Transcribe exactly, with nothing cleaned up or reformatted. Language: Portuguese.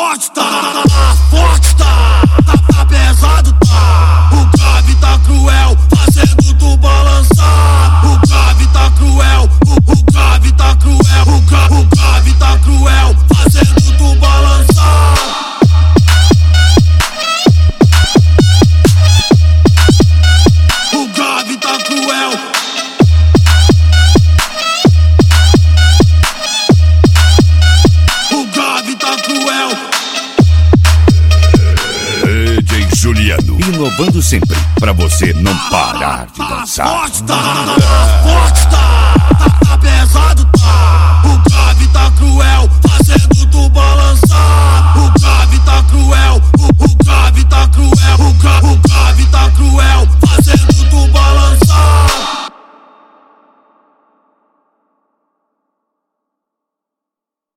forte, tá, tá forte, tá, tá, tá pesado, tá. O grave tá cruel, fazendo tu balançar. O grave tá cruel, o, o grave tá cruel, o, gra, o grave tá cruel, fazendo tu balançar. O grave tá cruel. O grave tá cruel. D J Juliano, inovando sempre pra você não parar de dançar. Forte, tá, forte, tá.